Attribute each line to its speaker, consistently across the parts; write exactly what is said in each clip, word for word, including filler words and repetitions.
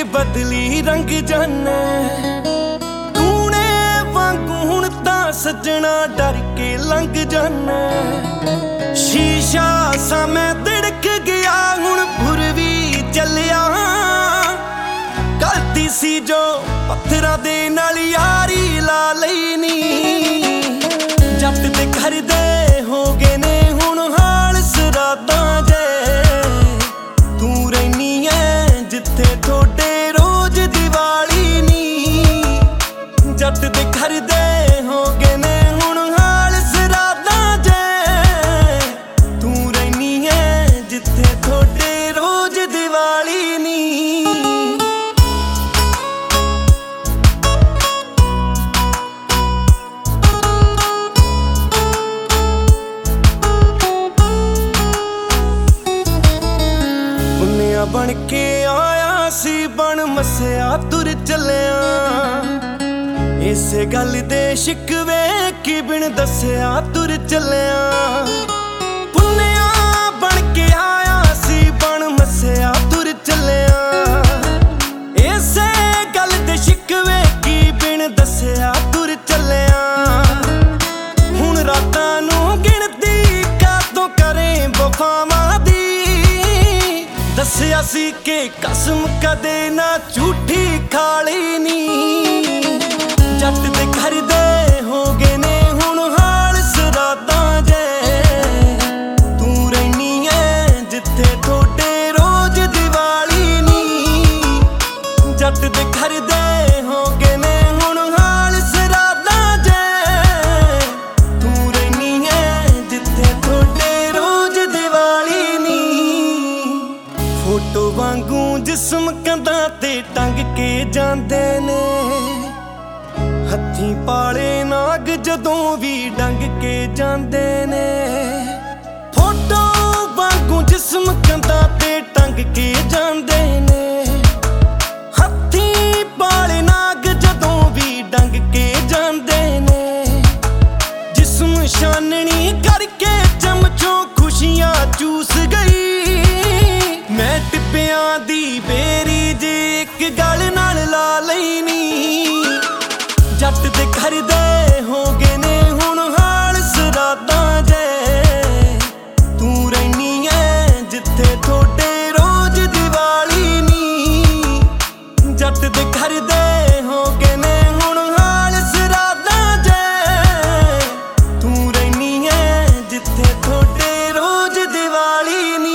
Speaker 1: बदली रंग जाने तूने वांगू हुण तां सजना डर के लंघ जाने शीशा सा मैं तिड़क गया हुण भुर भी चलिया गलती सी जो पत्थरां दे नाल यारी ला लई नी जट दे घर दे हो गए ने हुण हाल सरादां जे तू रहनी है जिथे थोड़े रोज दिवाली नी जट दे घर दे हो गए ने हुण हाल सरादां जे तू रहनी है जिथे थोड़े रोज दिवाली नी बन के आया सी बन मसिया तुर चलिया इसे गल दे शिकवे की बिन दसिया तुर चलिया पुन्निया बन के आया सी बन मसिया तुर चलिया इसे गल दे शिकवे की बिन दसिया तुर चलिया हुण रातां नूं गिणती कातों करें वफावां दी दसिया सी के कसम कदे ना झूठी खाली नी जट दे घर दे हो गए ने हुण हाल सरादां जे तू रहनी है जिथे थोड़े रोज दिवाली नी जट दे घर दे हो गए ने हुण हाल सरादां जे तू रहनी है जिथे थोड़े रोज दिवाली नी फोटो वांगू जिस्म कंधां ते टंग के जांदे ने हत्थीं पाले नाग जदों भी डंग के जांदे ने फोटो वांगू जिस्म कंधां ते टंग के जांदे ने हत्थीं पाले नाग जदों भी डंग के जांदे ने जिस्म शाननी करके चमचों खुशियां चूस गई मैं टिप्पियां दी बेरी जे एक गल नाल ला लई नी जट दे घर दे हो गए ने हुण हाल सरादां जे तू रहनी है जिथे थोड़े रोज दिवाली नी जट दे घर दे हो गए ने हुण हाल सरादां जे तू रहनी है जिथे थोड़े रोज दिवाली नी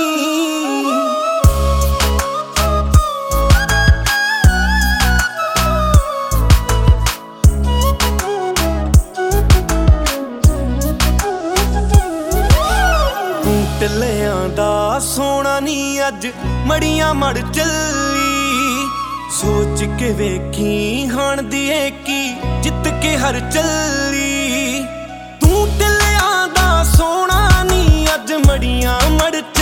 Speaker 1: टिल्लियां दा सोना नी अज मड़ियां मड़ चली सोच के वेखी हाण दी की जित के हर चली तू टिल्लियां दा सोना नी अज मड़ियां मड़